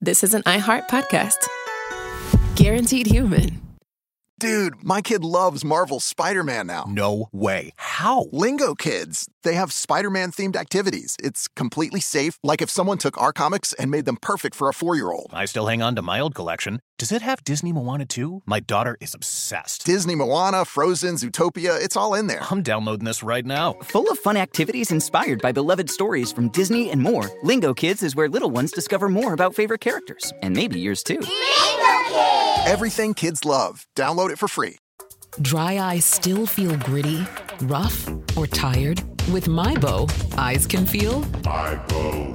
this is an iHeart podcast. Guaranteed human. Dude, my kid loves Marvel's Spider-Man now. No way. How? Lingo Kids. They have Spider-Man themed activities. It's completely safe, like if someone took our comics and made them perfect for a 4-year-old. I still hang on to my old collection. Does it have Disney Moana too? My daughter is obsessed. Disney Moana, Frozen, Zootopia, it's all in there. I'm downloading this right now. Full of fun activities inspired by beloved stories from Disney and more, Lingo Kids is where little ones discover more about favorite characters. And maybe yours too. Lingo Kids! Everything kids love. Download it for free. Dry eyes still feel gritty, rough, or tired? With MyBo, eyes can feel MyBo.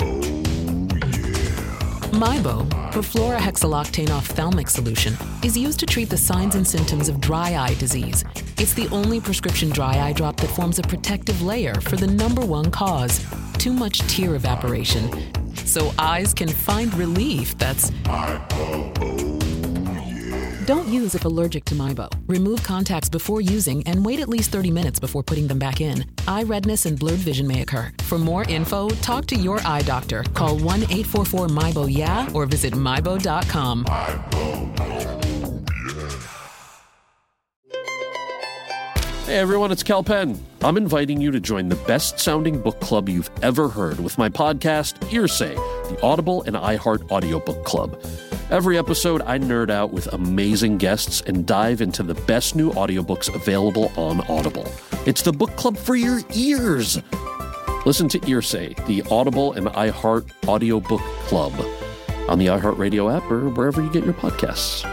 MyBo, perfluorohexyloctane ophthalmic solution, is used to treat the signs and symptoms of dry eye disease. It's the only prescription dry eye drop that forms a protective layer for the #1 cause, too much tear evaporation. So eyes can find relief that's MyBo. Don't use if allergic to MyBo. Remove contacts before using and wait at least 30 minutes before putting them back in. Eye redness and blurred vision may occur. For more info, talk to your eye doctor. Call 1-844-MyBO-YEAH or visit MyBo.com. Hey everyone, it's Cal Penn. I'm inviting you to join the best-sounding book club you've ever heard with my podcast, Hearsay, the Audible and iHeart audiobook club. Every episode, I nerd out with amazing guests and dive into the best new audiobooks available on Audible. It's the book club for your ears. Listen to Hearsay, the Audible and iHeart audiobook club on the iHeartRadio app or wherever you get your podcasts.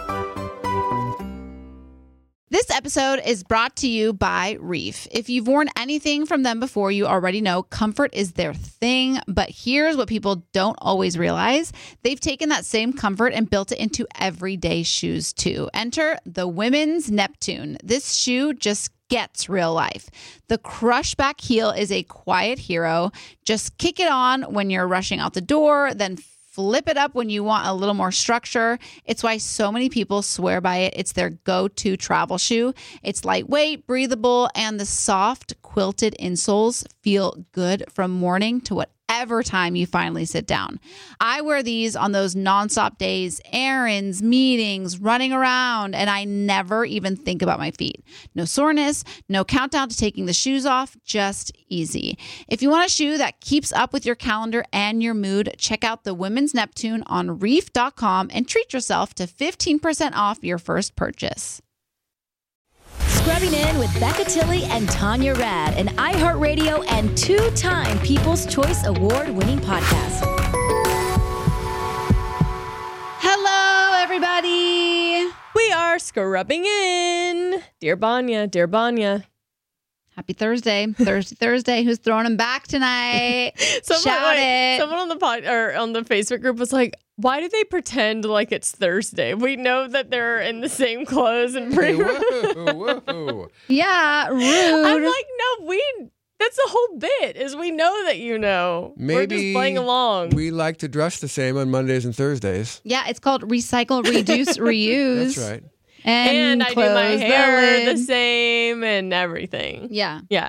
This episode is brought to you by Reef. If you've worn anything from them before, you already know comfort is their thing. But here's what people don't always realize. They've taken that same comfort and built it into everyday shoes too. Enter the women's Neptune. This shoe just gets real life. The crushback heel is a quiet hero. Just kick it on when you're rushing out the door, then flip it up when you want a little more structure. It's why so many people swear by it. It's their go-to travel shoe. It's lightweight, breathable, and the soft quilted insoles feel good from morning to whatever time you finally sit down. I wear these on those nonstop days, errands, meetings, running around, and I never even think about my feet. No soreness, no countdown to taking the shoes off, just easy. If you want a shoe that keeps up with your calendar and your mood, check out the Women's Neptune on reef.com and treat yourself to 15% off your first purchase. Scrubbing In with Becca Tilley and Tanya Rad, an iHeartRadio and 2-time People's Choice Award-winning podcast. Hello, everybody. We are scrubbing in. Dear Banya, dear Banya. Happy Thursday. Thursday. Who's throwing them back tonight? Shout it. Someone on the on the Facebook group was like, why do they pretend like it's Thursday? We know that they're in the same clothes and whoa. Yeah, rude. I'm like, no, that's the whole bit, is we know that you know. Maybe we're just playing along. We like to dress the same on Mondays and Thursdays. Yeah, it's called recycle, reduce, reuse. That's right. And I do my hair the same and everything. Yeah. Yeah.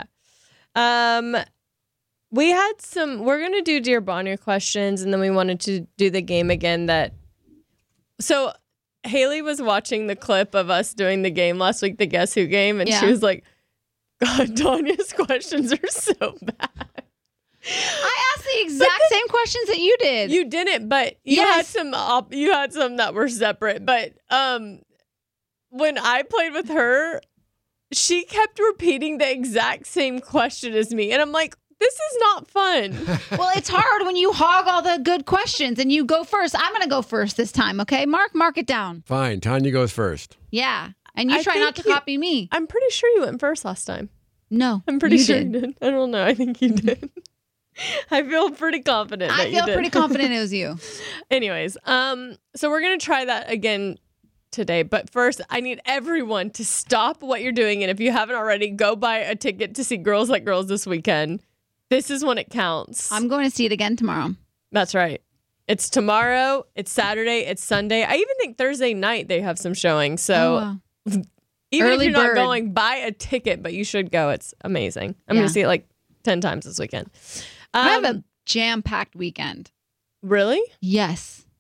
We had we're going to do Dear Banya questions, and then we wanted to do the game again so Haley was watching the clip of us doing the game last week, the Guess Who game, and she was like, God, Tanya's questions are so bad. I asked the exact same questions that you did. You didn't, but you had some that were separate, but when I played with her, she kept repeating the exact same question as me. And I'm like, this is not fun. Well, it's hard when you hog all the good questions and you go first. I'm going to go first this time, okay? Mark it down. Fine. Tanya goes first. Yeah. And you try not to copy me. I'm pretty sure you went first last time. No. I'm pretty sure you did. I don't know. I think you did. I feel pretty confident that you did. I feel pretty confident it was you. Anyways, so we're going to try that again today. But first, I need everyone to stop what you're doing. And if you haven't already, go buy a ticket to see Girls Like Girls this weekend. This is when it counts. I'm going to see it again tomorrow. That's right. It's tomorrow. It's Saturday. It's Sunday. I even think Thursday night they have some showing. So even Early if you're bird. not going, buy a ticket, but you should go. It's amazing. I'm going to see it like 10 times this weekend. I have a jam-packed weekend. Really? Yes.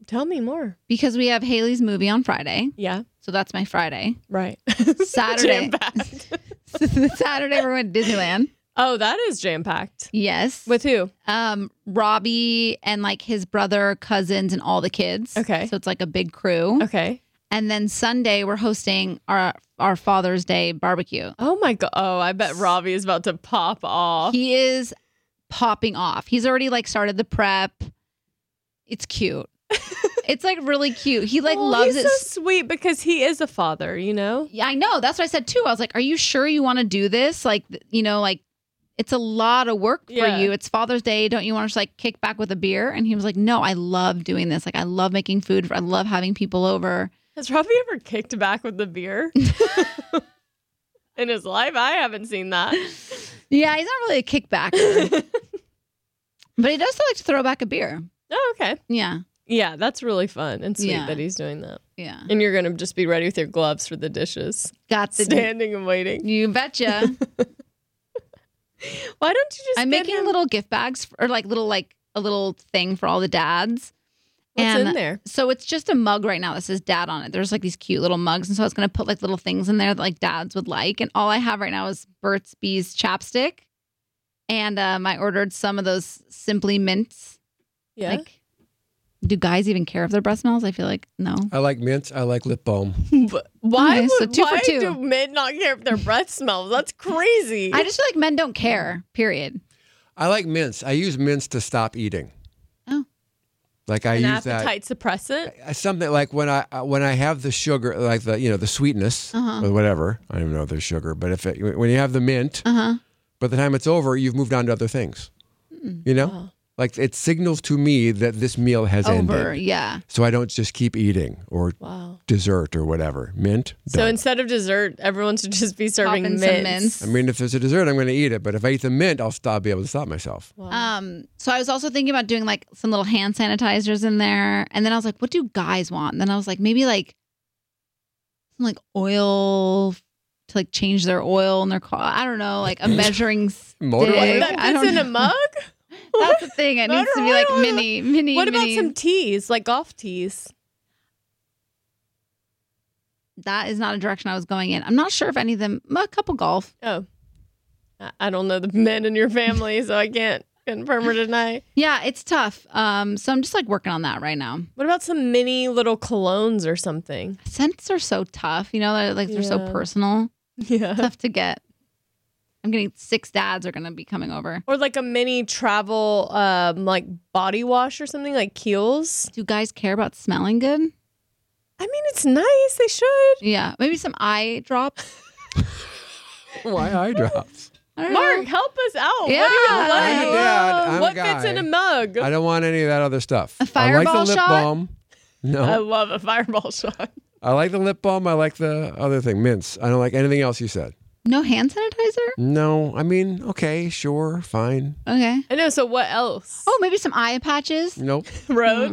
Tell me more. Because we have Haley's movie on Friday. Yeah. So that's my Friday. Right. Saturday. Jam-packed. Saturday we're going to Disneyland. Oh, that is jam-packed. Yes. With who? Robbie and like his brother, cousins, and all the kids. Okay. So it's like a big crew. Okay. And then Sunday we're hosting our Father's Day barbecue. Oh my God. Oh, I bet Robbie is about to pop off. He is popping off. He's already like started the prep. It's cute. It's like really cute. He like loves he's it. so sweet because he is a father, you know? Yeah, I know. That's what I said too. I was like, are you sure you want to do this? Like, you know, like it's a lot of work for you. It's Father's Day. Don't you want to just like kick back with a beer? And he was like, no, I love doing this. Like, I love making food. I love having people over. Has Robbie ever kicked back with the beer? In his life? I haven't seen that. Yeah, he's not really a kickbacker. But he does still like to throw back a beer. Oh, okay. Yeah. Yeah, that's really fun and sweet Yeah. that he's doing that. Yeah. And you're going to just be ready with your gloves for the dishes. Got the standing and waiting. You betcha. Why don't you just I'm get making him- little gift bags or like a little thing for all the dads. What's in there? So it's just a mug right now that says dad on it. There's like these cute little mugs. And so I was going to put like little things in there that like dads would like. And all I have right now is Burt's Bees chapstick. And I ordered some of those Simply Mints. Yeah. Like, do guys even care if their breath smells? I feel like no. I like mints. I like lip balm. Why, Okay, so would, 2 for why 2. do men not care if their breath smells? That's crazy. I just feel like men don't care, period. I like mints. I use mints to stop eating. Oh. Like I An use that. appetite suppressant? Something like when I have the sugar, like the sweetness or whatever. I don't even know if there's sugar, but when you have the mint, by the time it's over, you've moved on to other things. You know, Wow. like it signals to me that this meal has Over, ended. yeah. So I don't just keep eating or Wow. dessert or whatever. Mint. So done. instead of dessert, everyone should just be serving Pop in mints. some mints. I mean, if there's a dessert, I'm going to eat it. But if I eat the mint, I'll be able to stop myself. So I was also thinking about doing like some little hand sanitizers in there. And then I was like, what do guys want? And then I was like, maybe like some like oil to like change their oil in their car. I don't know, like a measuring stick. Motor oil? That I fits don't in a know. mug? That's the thing. It needs to be like mini. What about some teas, like golf teas? That is not a direction I was going in. I'm not sure if any of them, a couple golf. Oh. I don't know the men in your family, so I can't confirm or deny. Yeah, it's tough. So I'm just like working on that right now. What about some mini little colognes or something? Scents are so tough, you know, they're so Yeah. personal. Yeah. Tough to get. I'm getting 6 dads are going to be coming over. Or like a mini travel like body wash or something, like Kiehl's. Do guys care about smelling good? I mean, it's nice. They should. Yeah, maybe some eye drops. Why eye drops? I don't know. Mark, help us out. Yeah. What do you I'm a like? dad. I'm a What guy. fits in a mug? I don't want any of that other stuff. A I like Fireball the lip shot? balm. I No, love a fireball shot. I like the lip balm. I like the other thing, mints. I don't like anything else you said. No hand sanitizer? No, I mean, okay, sure, fine. Okay. I know. So what else? Oh, maybe some eye patches. Nope. Road.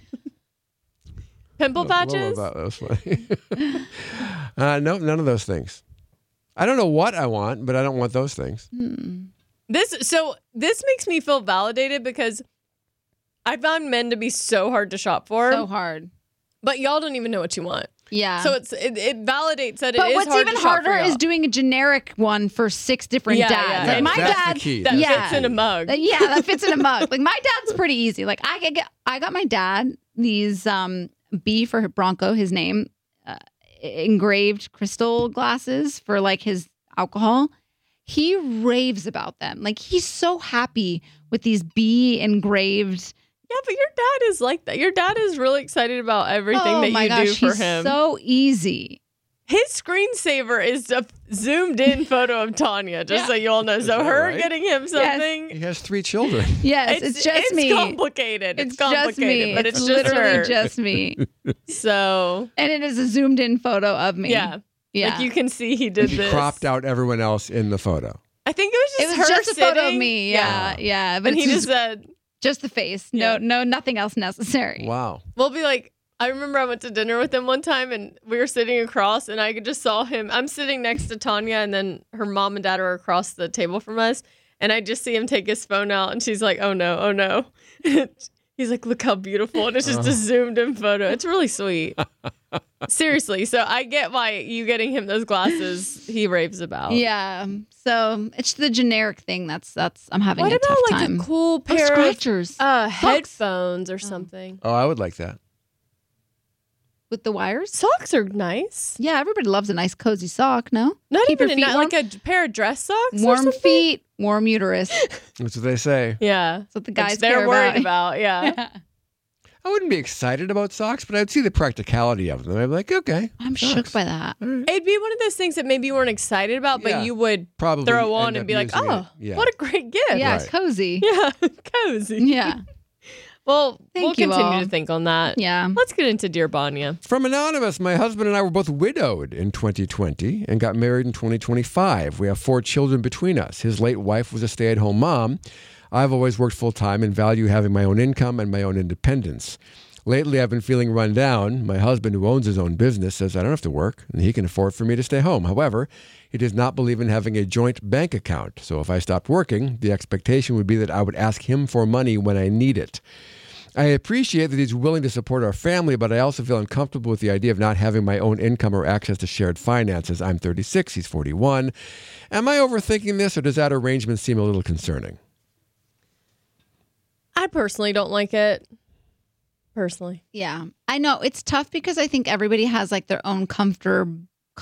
Pimple Whoa, patches. that was funny. No, none of those things. I don't know what I want, but I don't want those things. This makes me feel validated because I found men to be so hard to shop for. So hard. But y'all don't even know what you want. Yeah. So it validates that but it is what's hard even to shop for harder is y'all. doing a generic one for 6 different Yeah, dads. yeah. Like my That's the dad, key. that yeah. fits in a mug. Yeah, that fits in a mug. Like my dad's pretty easy. Like I got my dad these B for Bronco, his name, engraved crystal glasses for like his alcohol. He raves about them. Like he's so happy with these B engraved. Yeah, but your dad is like that. Your dad is really excited about everything that my you gosh, do for he's him. so easy. His screensaver is a zoomed in photo of Tanya, just so you all know. So that her right? getting him something. He has 3 children. Yes, it's just me. Complicated. It's complicated, just me. but it's just literally her. just me. So And it is a zoomed in photo of me. yeah, Yeah. like you can see he did He this. cropped out everyone else in the photo. I think it was It just was her just a photo of sitting. me. Yeah. Yeah. But And he it's just said, just the face. Yeah. No, nothing else necessary. Wow. we'll be like, I remember I went to dinner with him one time and we were sitting across and I just saw him. I'm sitting next to Tanya and then her mom and dad are across the table from us. And I just see him take his phone out and she's like, oh no, oh no. He's like, look how beautiful. And it's just a zoomed in photo. It's really sweet. Seriously. So I get why you getting him those glasses he raves about. Yeah. So it's the generic thing that's I'm having what a tough about time. like a cool pair scratchers? of headphones or something? Oh, I would like that. With the wires? Socks are nice. Yeah, everybody loves a nice cozy sock, no? Not Keep even your feet warm. like a pair of dress socks. or Warm something? feet, warm uterus. That's what they say. Yeah. That's what the guys they're care worried about. Yeah. I wouldn't be excited about socks, but I'd see the practicality of them. I'd be like, okay. I'm socks. shook by that. It'd be one of those things that maybe you weren't excited about, but Yeah. you would Probably throw on end and up be like, using oh, it. Yeah. what a great gift. Yeah, Right. it's cozy. Yeah. Cozy. Yeah. Well, Thank we'll you continue all. to think on that. Yeah. Let's get into Dear Banya. From Anonymous, my husband and I were both widowed in 2020 and got married in 2025. We have 4 children between us. His late wife was a stay-at-home mom. I've always worked full-time and value having my own income and my own independence. Lately, I've been feeling run down. My husband, who owns his own business, says I don't have to work and he can afford for me to stay home. However, he does not believe in having a joint bank account. So if I stopped working, the expectation would be that I would ask him for money when I need it. I appreciate that he's willing to support our family, but I also feel uncomfortable with the idea of not having my own income or access to shared finances. I'm 36, he's 41. Am I overthinking this, or does that arrangement seem a little concerning? I personally don't like it. Personally. Yeah. I know. It's tough because I think everybody has like their own comfortability.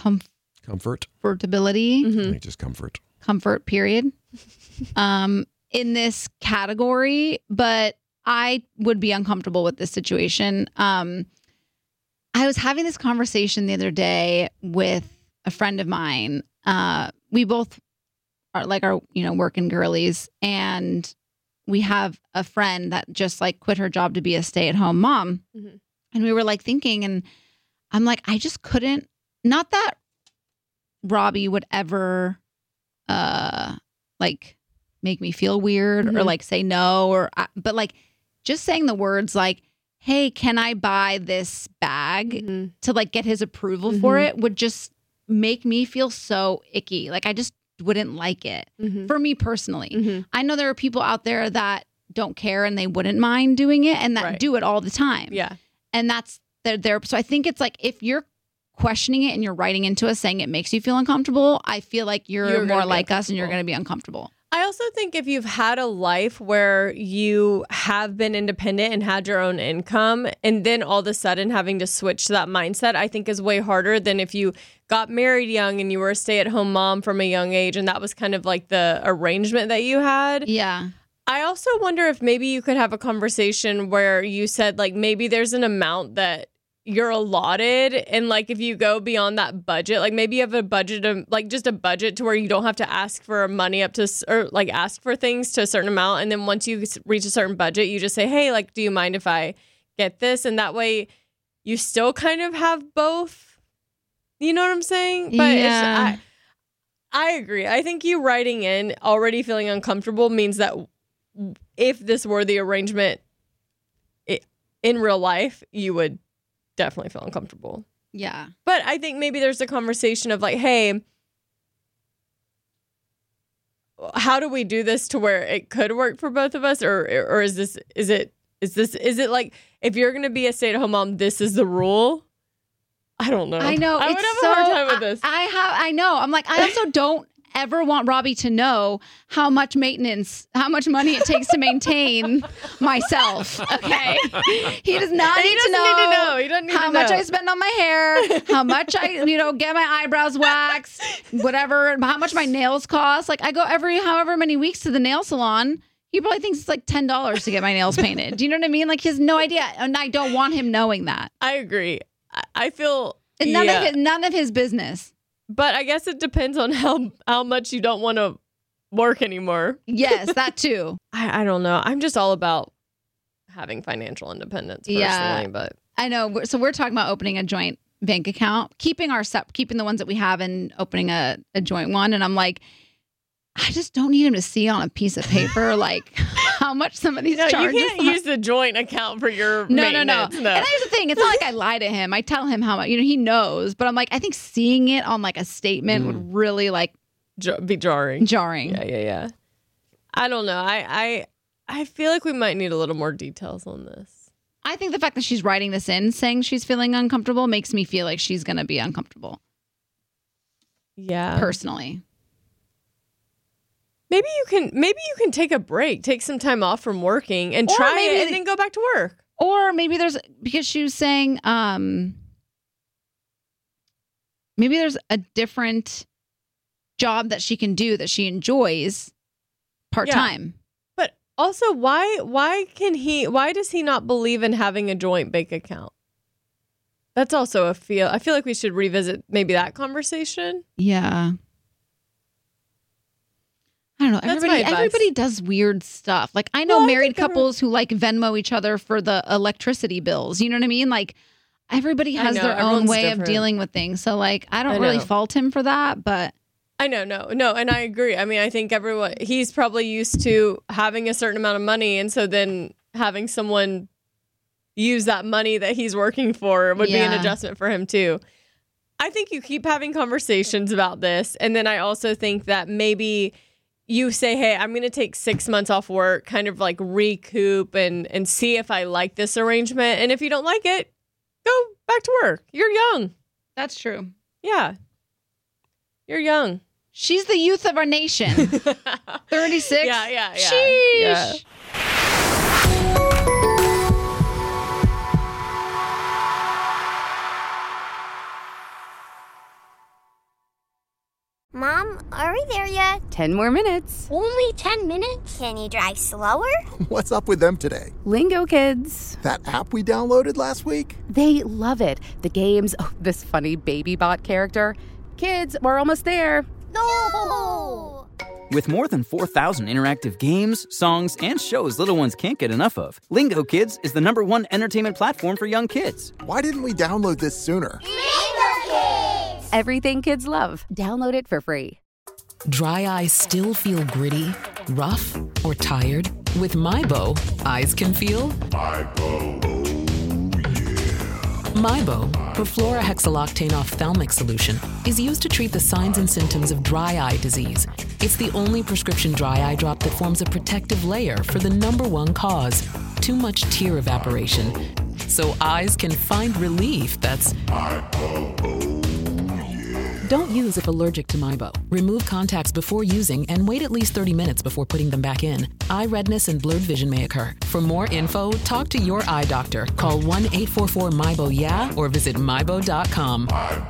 I think just comfort. Comfort, period. In this category, but I would be uncomfortable with this situation. I was having this conversation the other day with a friend of mine. We both are like our, working girlies, and we have a friend that just like quit her job to be a stay-at-home mom. Mm-hmm. And we were like thinking, and I'm like, I just couldn't, not that Robbie would ever like make me feel weird or like say no, but like just saying the words like, hey, can I buy this bag to like get his approval for it would just make me feel so icky. Like I just wouldn't like it for me personally. I know there are people out there that don't care and they wouldn't mind doing it and that do it all the time. Yeah. And that's there. So I think it's like if you're questioning it and you're writing into us saying it makes you feel uncomfortable, I feel like you're more like us and you're going to be uncomfortable. I also think if you've had a life where you have been independent and had your own income, and then all of a sudden having to switch to that mindset, I think is way harder than if you got married young and you were a stay-at-home mom from a young age, and that was kind of like the arrangement that you had. Yeah. I also wonder if maybe you could have a conversation where you said, like, maybe there's an amount that you're allotted, and like if you go beyond that budget, like maybe you have a budget of like just a budget to where you don't have to ask for money up to or like ask for things to a certain amount, and then once you reach a certain budget you just say, hey, like, do you mind if I get this? And that way you still kind of have both, you know what I'm saying? But yeah. I agree. I think you writing in already feeling uncomfortable means that if this were the arrangement in real life, you would definitely feel uncomfortable. Yeah. But I think maybe there's a conversation of like, hey, how do we do this to where it could work for both of us? Or is it like, if you're going to be a stay-at-home mom, this is the rule? I don't know. I know. I would have a hard time with this. I know. I'm like, I also don't ever want Robbie to know how much money it takes to maintain myself. Okay. He does not need to know. He doesn't need how to much know. I spend on my hair, how much I, get my eyebrows waxed, whatever, how much my nails cost. Like I go however many weeks to the nail salon. He probably thinks it's like $10 to get my nails painted. Do you know what I mean? Like he has no idea. And I don't want him knowing that. I agree. I feel none of his business. But I guess it depends on how much you don't want to work anymore. Yes, that too. I don't know. I'm just all about having financial independence personally. But I know. So we're talking about opening a joint bank account, keeping the ones that we have and opening a joint one. And I'm like, I just don't need him to see on a piece of paper like how much some of these charges. You can't use the joint account for your No. maintenance. No. And here's the thing: it's not like I lie to him. I tell him how much. He knows. But I'm like, I think seeing it on like a statement would really like be jarring. Jarring. Yeah. I don't know. I I feel like we might need a little more details on this. I think the fact that she's writing this in saying she's feeling uncomfortable makes me feel like she's going to be uncomfortable. Yeah. Personally. Maybe you can take a break, take some time off from working and try it and then go back to work. Or maybe because she was saying maybe there's a different job that she can do that she enjoys part-time. Yeah. But also, why does he not believe in having a joint bank account? That's also I feel like we should revisit maybe that conversation. Yeah. I don't know. Everybody does weird stuff. Like, I know married couples who like Venmo each other for the electricity bills. You know what I mean? Like, everybody has their own way of dealing with things. So, like, I don't really fault him for that, but I know, no, and I agree. I mean, I think he's probably used to having a certain amount of money, and so then having someone use that money that he's working for would be an adjustment for him too. I think you keep having conversations about this, and then I also think that maybe you say, hey, I'm going to take 6 months off work, kind of like recoup and see if I like this arrangement. And if you don't like it, go back to work. You're young. That's true. Yeah. You're young. She's the youth of our nation. 36. Yeah. Sheesh. Yeah. Mom, are we there yet? 10 more minutes. Only 10 minutes? Can you drive slower? What's up with them today? Lingo Kids. That app we downloaded last week? They love it. The games, this funny baby bot character. Kids, we're almost there. No! With more than 4,000 interactive games, songs, and shows little ones can't get enough of, Lingo Kids is the #1 entertainment platform for young kids. Why didn't we download this sooner? Lingo Kids! Everything kids love. Download it for free. Dry eyes still feel gritty, rough, or tired? With MyBo, eyes can feel MyBo. MyBo, perfluorohexyloctane ophthalmic solution, is used to treat the signs and symptoms of dry eye disease. It's the only prescription dry eye drop that forms a protective layer for the #1 cause, too much tear evaporation. So eyes can find relief that's MyBo. Don't use if allergic to MyBo. Remove contacts before using and wait at least 30 minutes before putting them back in. Eye redness and blurred vision may occur. For more info, talk to your eye doctor. Call 1-844-MyBo-YEAH or visit MyBo.com.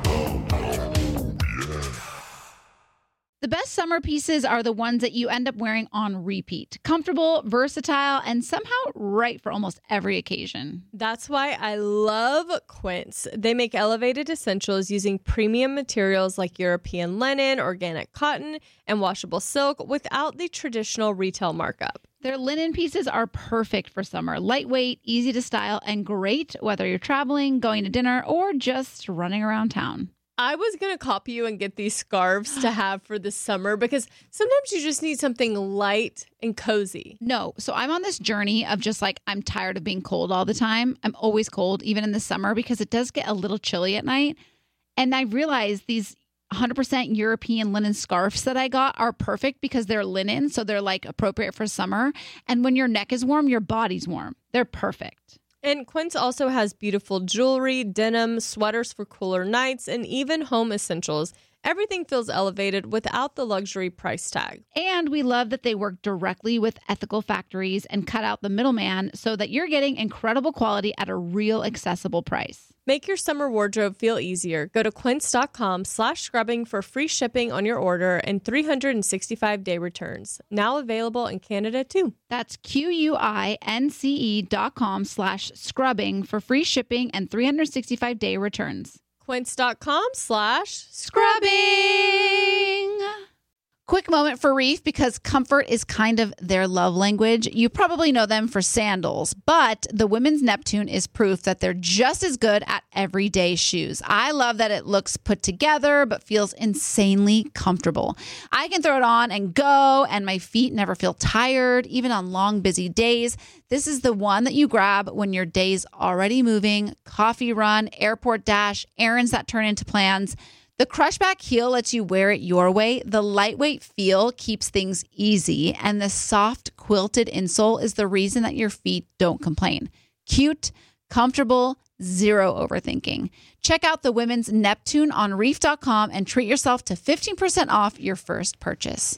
The best summer pieces are the ones that you end up wearing on repeat. Comfortable, versatile, and somehow right for almost every occasion. That's why I love Quince. They make elevated essentials using premium materials like European linen, organic cotton, and washable silk without the traditional retail markup. Their linen pieces are perfect for summer. Lightweight, easy to style, and great whether you're traveling, going to dinner, or just running around town. I was going to copy you and get these scarves to have for the summer because sometimes you just need something light and cozy. No. So I'm on this journey of just like, I'm tired of being cold all the time. I'm always cold, even in the summer, because it does get a little chilly at night. And I realized these 100% European linen scarves that I got are perfect because they're linen. So they're like appropriate for summer. And when your neck is warm, your body's warm. They're perfect. And Quince also has beautiful jewelry, denim, sweaters for cooler nights, and even home essentials. Everything feels elevated without the luxury price tag. And we love that they work directly with ethical factories and cut out the middleman so that you're getting incredible quality at a real accessible price. Make your summer wardrobe feel easier. Go to quince.com/scrubbing for free shipping on your order and 365-day returns. Now available in Canada too. That's QUINCE.com/scrubbing for free shipping and 365-day returns. Quince.com/scrubbing. Quick moment for Reef because comfort is kind of their love language. You probably know them for sandals, but the women's Neptune is proof that they're just as good at everyday shoes. I love that it looks put together, but feels insanely comfortable. I can throw it on and go, and my feet never feel tired, even on long, busy days. This is the one that you grab when your day's already moving, coffee run, airport dash, errands that turn into plans. The Crushback heel lets you wear it your way. The lightweight feel keeps things easy, and the soft quilted insole is the reason that your feet don't complain. Cute, comfortable, zero overthinking. Check out the women's Neptune on reef.com and treat yourself to 15% off your first purchase.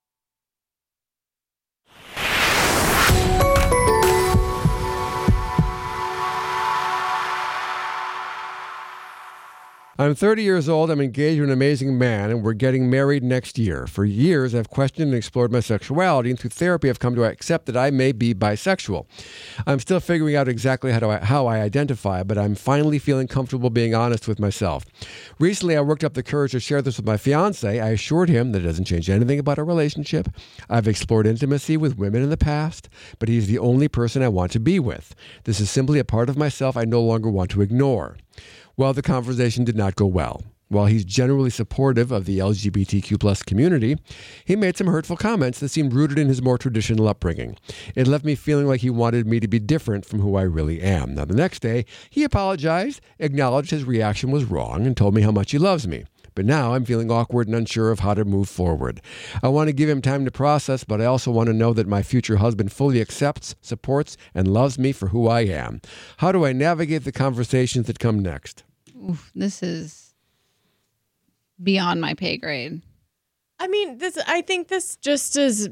I'm 30 years old, I'm engaged to an amazing man, and we're getting married next year. For years, I've questioned and explored my sexuality, and through therapy, I've come to accept that I may be bisexual. I'm still figuring out exactly how I identify, but I'm finally feeling comfortable being honest with myself. Recently, I worked up the courage to share this with my fiancé. I assured him that it doesn't change anything about our relationship. I've explored intimacy with women in the past, but he's the only person I want to be with. This is simply a part of myself I no longer want to ignore. Well, the conversation did not go well. While he's generally supportive of the LGBTQ+ community, he made some hurtful comments that seemed rooted in his more traditional upbringing. It left me feeling like he wanted me to be different from who I really am. Now, the next day, he apologized, acknowledged his reaction was wrong, and told me how much he loves me. But now I'm feeling awkward and unsure of how to move forward. I want to give him time to process, but I also want to know that my future husband fully accepts, supports, and loves me for who I am. How do I navigate the conversations that come next? Oof, this is beyond my pay grade. I mean, I think this just is,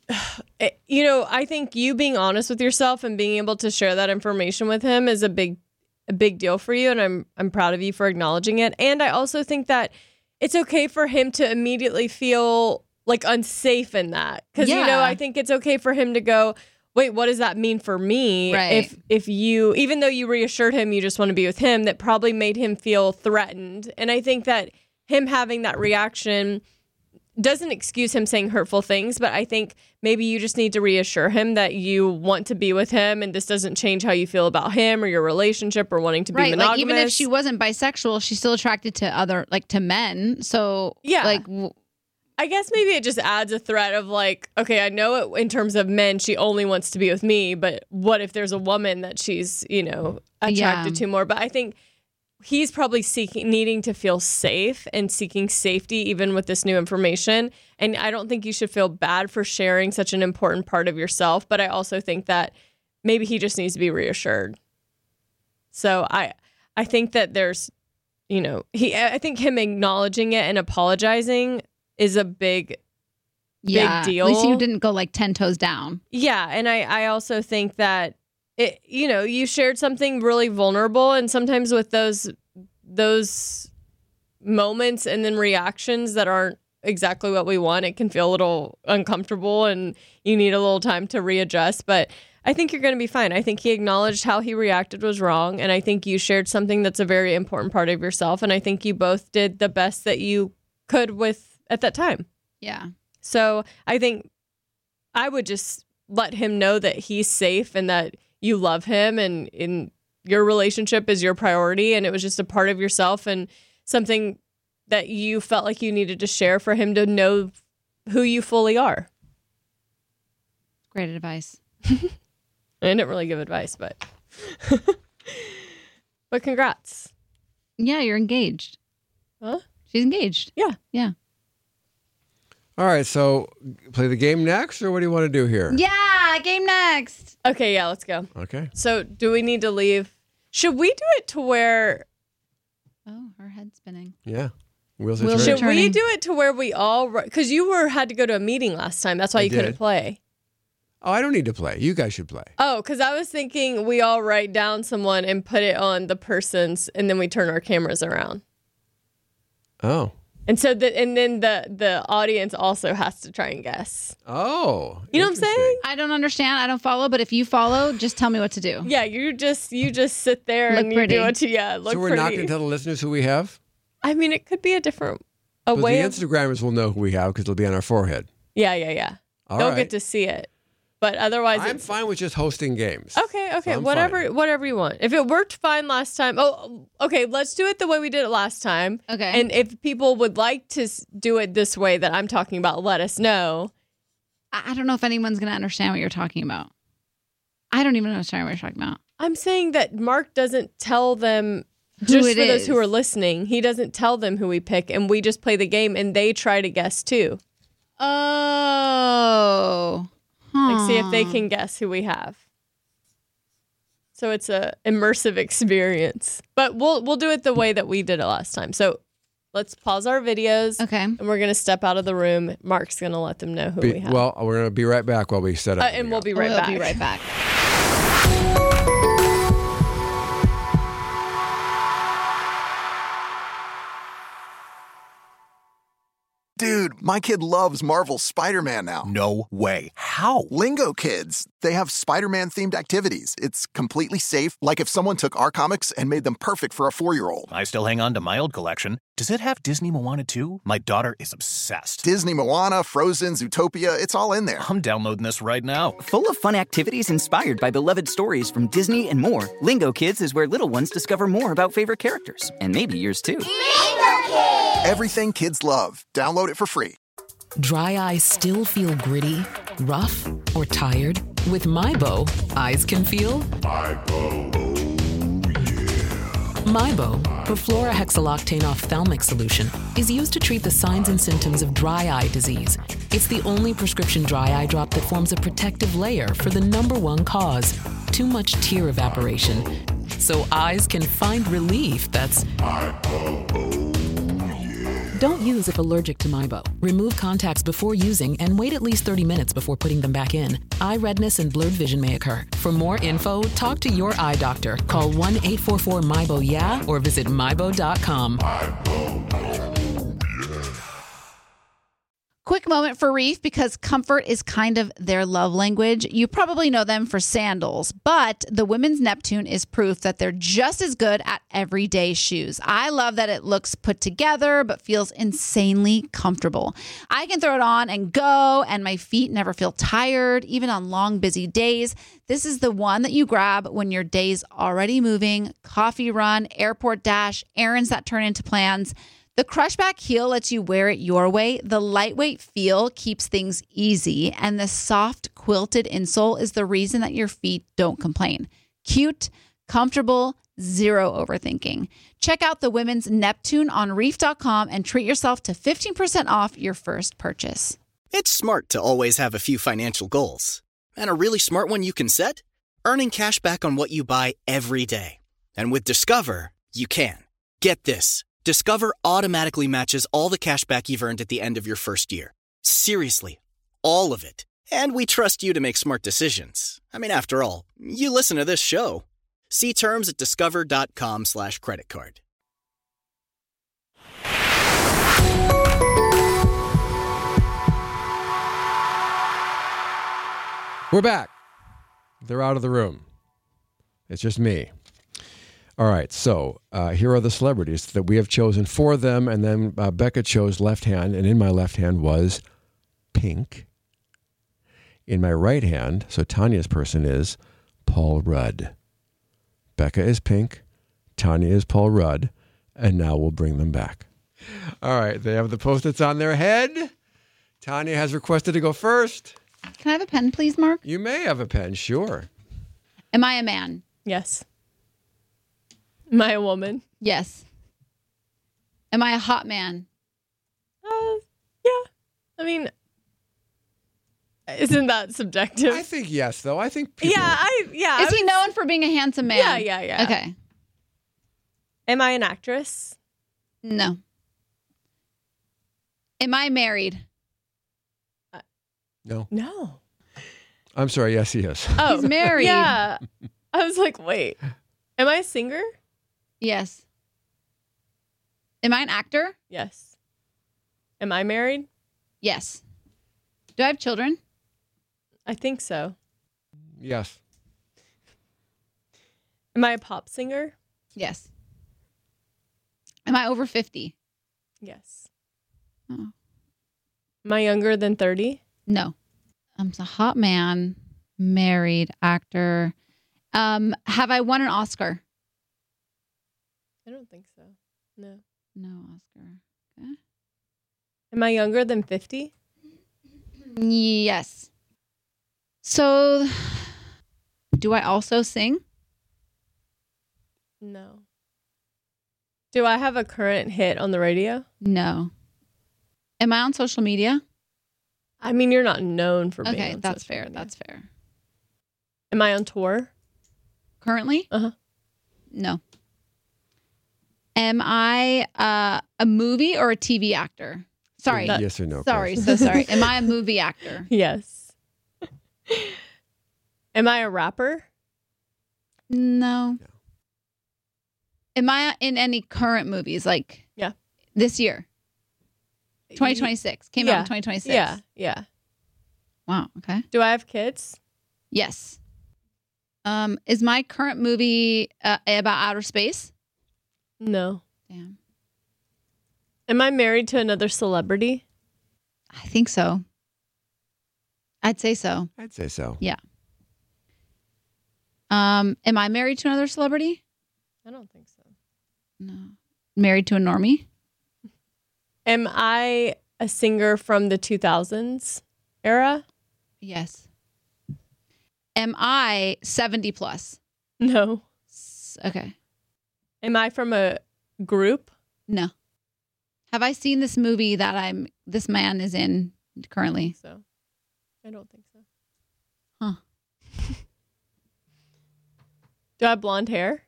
I think you being honest with yourself and being able to share that information with him is a big deal for you. And I'm proud of you for acknowledging it. And I also think that it's okay for him to immediately feel like unsafe in that. Because, I think it's okay for him to go, wait, what does that mean for me? Right. If you, even though you reassured him you just want to be with him, that probably made him feel threatened. And I think that him having that reaction doesn't excuse him saying hurtful things, but I think maybe you just need to reassure him that you want to be with him and this doesn't change how you feel about him or your relationship or wanting to be monogamous. Like even if she wasn't bisexual, she's still attracted to to men. So yeah, I guess maybe it just adds a threat of like, okay, I know it in terms of men, she only wants to be with me, but what if there's a woman that she's, attracted to more? But I think he's probably needing to feel safe and seeking safety even with this new information. And I don't think you should feel bad for sharing such an important part of yourself. But I also think that maybe he just needs to be reassured. So I think that there's, I think him acknowledging it and apologizing is a big deal. At least you didn't go like 10 toes down. Yeah. And I also think that you shared something really vulnerable, and sometimes with those moments and then reactions that aren't exactly what we want, it can feel a little uncomfortable and you need a little time to readjust. But I think you're going to be fine. I think he acknowledged how he reacted was wrong, and I think you shared something that's a very important part of yourself, and I think you both did the best that you could with at that time. Yeah. So I think I would just let him know that he's safe and that you love him and in your relationship is your priority, and it was just a part of yourself and something that you felt like you needed to share for him to know who you fully are. Great advice. I didn't really give advice, but congrats. Yeah, you're engaged. Huh? She's engaged. Yeah. Yeah. All right, so play the game next, or what do you want to do here? Yeah, game next. Okay, yeah, let's go. Okay. So do we need to leave? Should we do it to where... Oh, her head's spinning. Yeah. Wheels Should turning. we do it to where we all... Because you had to go to a meeting last time. That's why you couldn't play. Oh, I don't need to play. You guys should play. Oh, because I was thinking we all write down someone and put it on the person's, and then we turn our cameras around. Oh. And so then the audience also has to try and guess. Oh. You know what I'm saying? I don't understand. I don't follow, but if you follow, just tell me what to do. Yeah, you just sit there Look and pretty. you do what you look So we're pretty. not going to tell the listeners who we have? I mean, it could be a different But way the of... Instagrammers will know who we have because it'll be on our forehead. Yeah. All They'll right. get to see it. But otherwise, I'm fine with just hosting games. Okay, So I'm whatever you want. If it worked fine last time, okay, let's do it the way we did it last time. Okay. And if people would like to do it this way that I'm talking about, let us know. I don't know if anyone's going to understand what you're talking about. I don't even understand what you're talking about. I'm saying that Mark doesn't tell them Just for those who are listening, he doesn't tell them who we pick, and we just play the game, and they try to guess too. Oh. Like, see if they can guess who we have. So it's a immersive experience. But we'll do it the way that we did it last time. So let's pause our videos. Okay. And we're going to step out of the room. Mark's going to let them know who we have. Well, we're going to be right back while we set up. And we'll be right back. We'll be right back. Dude, my kid loves Marvel's Spider-Man now. No way. How? Lingo Kids. They have Spider-Man themed activities. It's completely safe, like if someone took our comics and made them perfect for a 4-year-old. I still hang on to my old collection. Does it have Disney Moana too? My daughter is obsessed. Disney Moana, Frozen, Zootopia, it's all in there. I'm downloading this right now. Full of fun activities inspired by beloved stories from Disney and more, Lingo Kids is where little ones discover more about favorite characters. And maybe yours too. Lingo Kids! Everything kids love. Download it for free. Dry eyes still feel gritty, rough, or tired? With MyBo, eyes can feel MyBo, perfluorohexyloctane ophthalmic solution, is used to treat the signs and symptoms of dry eye disease. It's the only prescription dry eye drop that forms a protective layer for the #1 cause, too much tear evaporation. So eyes can find relief that's... Don't use if allergic to MyBo. Remove contacts before using and wait at least 30 minutes before putting them back in. Eye redness and blurred vision may occur. For more info, talk to your eye doctor. Call 1-844-MyBo-YEAH or visit mybo.com. Quick moment for Reef because comfort is kind of their love language. You probably know them for sandals, but the women's Neptune is proof that they're just as good at everyday shoes. I love that it looks put together but feels insanely comfortable. I can throw it on and go, and my feet never feel tired, even on long, busy days. This is the one that you grab when your day's already moving, coffee run, airport dash, errands that turn into plans. The Crushback heel lets you wear it your way. The lightweight feel keeps things easy, and the soft quilted insole is the reason that your feet don't complain. Cute, comfortable, zero overthinking. Check out the women's Neptune on reef.com and treat yourself to 15% off your first purchase. It's smart to always have a few financial goals. And a really smart one you can set? Earning cash back on what you buy every day. And with Discover, you can. Get this. Discover automatically matches all the cash back you've earned at the end of your first year. Seriously, all of it. And we trust you to make smart decisions. I mean, after all, you listen to this show. See terms at discover.com/creditcard. We're back. They're out of the room. It's just me. All right, so here are the celebrities that we have chosen for them, and then Becca chose left hand, and in my left hand was Pink. In my right hand, so Tanya's person is Paul Rudd. Becca is Pink, Tanya is Paul Rudd, and now we'll bring them back. All right, they have the Post-its on their head. Tanya has requested to go first. Can I have a pen, please, Mark? You may have a pen, sure. Am I a man? Yes. Am I a woman? Yes. Am I a hot man? Yeah. I mean, isn't that subjective? I think yes, though. I think people... Is he known for being a handsome man? Yeah. Okay. Am I an actress? No. Am I married? No. No. I'm sorry. Yes, he is. Oh, he's married. Yeah. I was like, wait. Am I a singer? Yes. Am I an actor? Yes. Am I married? Yes. Do I have children? I think so. Yes. Am I a pop singer? Yes. Am I over 50? Yes. Oh. Am I younger than 30? No. I'm a hot man, married, actor. Have I won an Oscar? I don't think so. No. No Oscar. Okay. Am I younger than 50? Yes. So, do I also sing? No. Do I have a current hit on the radio? No. Am I on social media? I mean, you're not known for being Okay, on that's social fair. media. That's fair. Am I on tour? Currently? Uh-huh. No. Am I a movie or a TV actor? Sorry. Yes or no? Sorry, question. so sorry. Am I a movie actor? Yes. Am I a rapper? No. Am I in any current movies? Like, Yeah. this year? 2026. Came out in 2026. Yeah. Wow. Okay. Do I have kids? Yes. Is my current movie about outer space? No. Damn. Am I married to another celebrity? I think so. I'd say so. I'd say so. Yeah. Am I married to another celebrity? I don't think so. No. Married to a normie? Am I a singer from the 2000s era? Yes. Am I 70 plus? No. Okay. Am I from a group? No. Have I seen this movie that this man is in currently? So, I don't think so. Huh. Do I have blonde hair?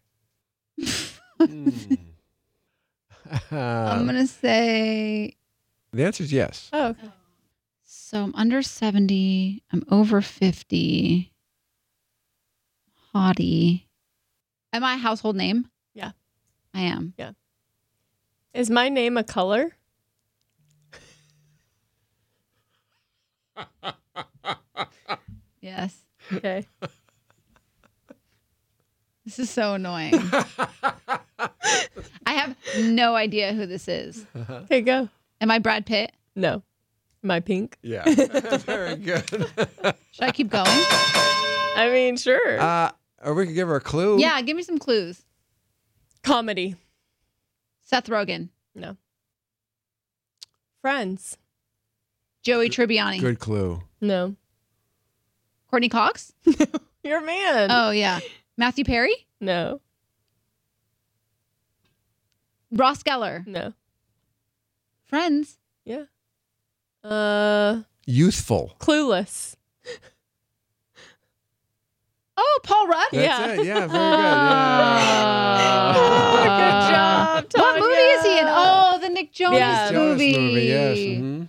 I'm going to say. The answer is yes. Oh, okay. So I'm under 70. I'm over 50. Hottie. Am I a household name? Yeah. I am. Yeah. Is my name a color? Yes. Okay. This is so annoying. I have no idea who this is. Okay, go. Am I Brad Pitt? No. Am I pink? Yeah. Very good. Should I keep going? I mean, sure. Or we could give her a clue. Yeah, give me some clues. Comedy. Seth Rogen. No. Friends. Joey Tribbiani. Good clue. No. Courtney Cox? You're a man. Oh, yeah. Matthew Perry? No. Ross Geller? No. Friends? Yeah. Youthful. Clueless. Oh, Paul Rudd? That's it. Yeah, very good. Good job, Tanya. What movie is he in? Oh, the Nick Jonas Yeah. movie. Yes. Mhm.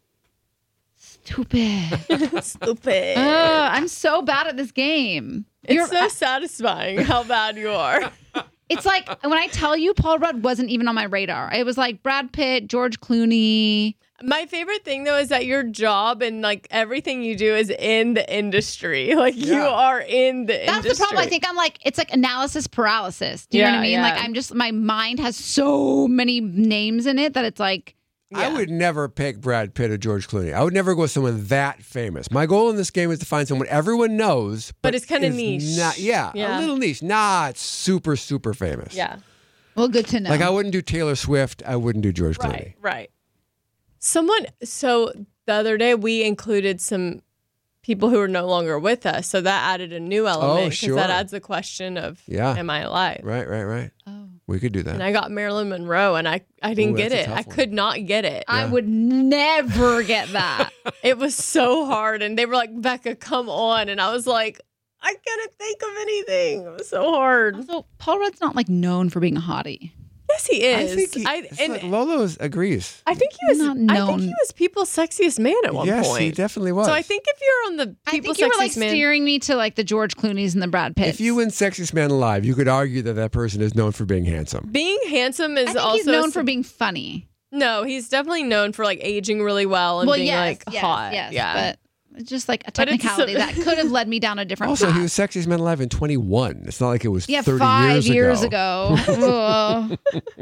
Stupid. Stupid. I'm so bad at this game. It's so satisfying how bad you are. It's like when I tell you Paul Rudd wasn't even on my radar. It was like Brad Pitt, George Clooney. My favorite thing though is that your job and like everything you do is in the industry. Like you are in the industry. That's the problem. I think I'm like, it's like analysis paralysis. Do you know what I mean? Like I'm just, my mind has so many names in it that it's like. I would never pick Brad Pitt or George Clooney. I would never go with someone that famous. My goal in this game is to find someone everyone knows, but it's kind of is niche. Not, a little niche. Not super, super famous. Yeah. Well, good to know. Like I wouldn't do Taylor Swift. I wouldn't do George Clooney. Right. So the other day we included some people who are no longer with us. So that added a new element. sure. That adds the question of, am I alive? Right. Oh. We could do that. And I got Marilyn Monroe and I didn't get that's a it. tough I one. could not get it. I would never get that. It was so hard. And they were like, Becca, come on. And I was like, I couldn't think of anything. It was so hard. Also, Paul Rudd's not like known for being a hottie. Yes, he is. I think Lolo agrees. I think he was Not I think known. he was people's sexiest man at one Yes, point. he definitely was. So I think if you're on the I people's think you were like sexiest man, steering me to like the George Clooney's and the Brad Pitts. If you win Sexiest Man Alive, you could argue that person is known for being handsome. being handsome is I think also he's known for being funny. No, he's definitely known for like aging really well and being like hot. Yes, yeah. but it's just like a But it's technicality that could have led me down a different Also, path. he was Sexiest Man Alive in 21. It's not like it was 30 5 years ago. ago.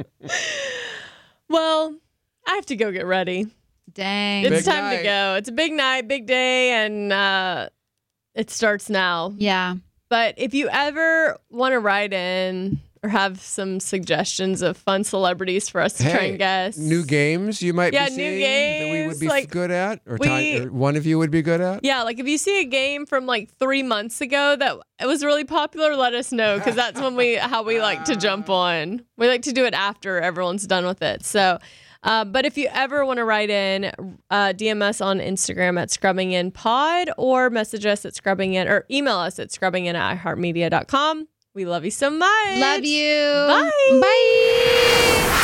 Well, I have to go get ready. Dang. It's Big time night. to go. It's a big night, big day, and it starts now. Yeah. But if you ever want to write in or have some suggestions of fun celebrities for us to try and guess. New games you might be new seeing games, that we would be like, good at, or one of you would be good at? Yeah, like if you see a game from like 3 months ago that it was really popular, let us know, because that's how we like to jump on. We like to do it after everyone's done with it. So, but if you ever want to write in, DM us on Instagram at ScrubbingInPod, or message us at ScrubbingIn, or email us at ScrubbingIn@iHeartMedia.com. We love you so much. Love you. Bye. Bye.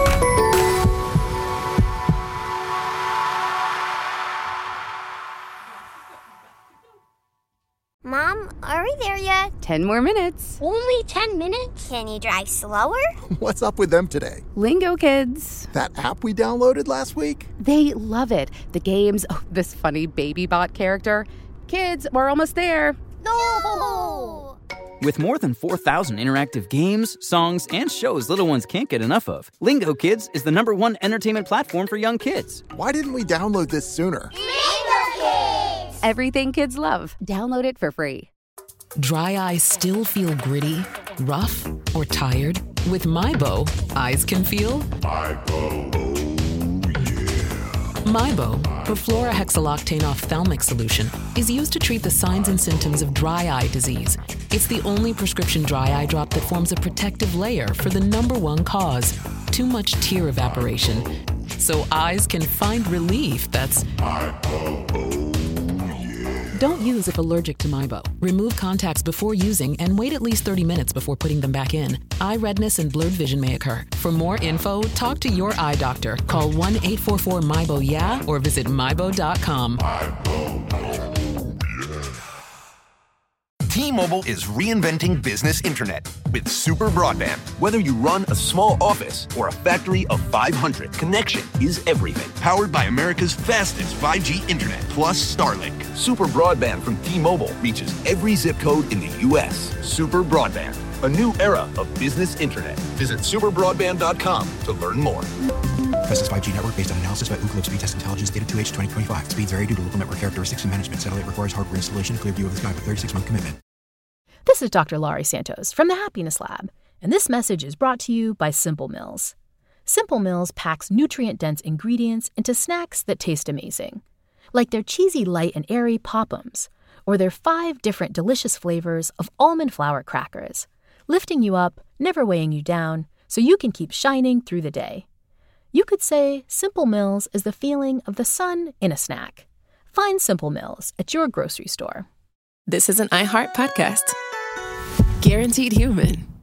Mom, are we there yet? 10 more minutes. Only 10 minutes? Can you drive slower? What's up with them today? Lingo Kids. That app we downloaded last week? They love it. The games, this funny baby bot character. Kids, we're almost there. No! With more than 4,000 interactive games, songs, and shows little ones can't get enough of, Lingo Kids is the #1 entertainment platform for young kids. Why didn't we download this sooner? Lingo Kids! Everything kids love. Download it for free. Dry eyes still feel gritty, rough, or tired? With MyBo, eyes can feel MyBo, perfluorohexyloctane ophthalmic solution, is used to treat the signs and symptoms of dry eye disease. It's the only prescription dry eye drop that forms a protective layer for the #1 cause, too much tear evaporation. So eyes can find relief that's... Don't use if allergic to MyBo. Remove contacts before using and wait at least 30 minutes before putting them back in. Eye redness and blurred vision may occur. For more info, talk to your eye doctor. Call 1-844-MyBo-YEAH or visit mybo.com. T-Mobile is reinventing business internet with super broadband. Whether you run a small office or a factory of 500, connection is everything. Powered by America's fastest 5G internet, plus Starlink. Super broadband from T-Mobile reaches every zip code in the U.S. Super broadband, a new era of business internet. Visit superbroadband.com to learn more. Fastest 5G network based on analysis by Ookla Speed Test Intelligence data 2H 2025. Speeds vary due to local network characteristics and management. Satellite requires hardware installation, clear view of the sky with 36-month commitment. This is Dr. Laurie Santos from the Happiness Lab, and this message is brought to you by Simple Mills. Simple Mills packs nutrient-dense ingredients into snacks that taste amazing, like their cheesy light and airy Pop-Ums, or their 5 different delicious flavors of almond flour crackers, lifting you up, never weighing you down, so you can keep shining through the day. You could say Simple Mills is the feeling of the sun in a snack. Find Simple Mills at your grocery store. This is an iHeart podcast. Guaranteed Human.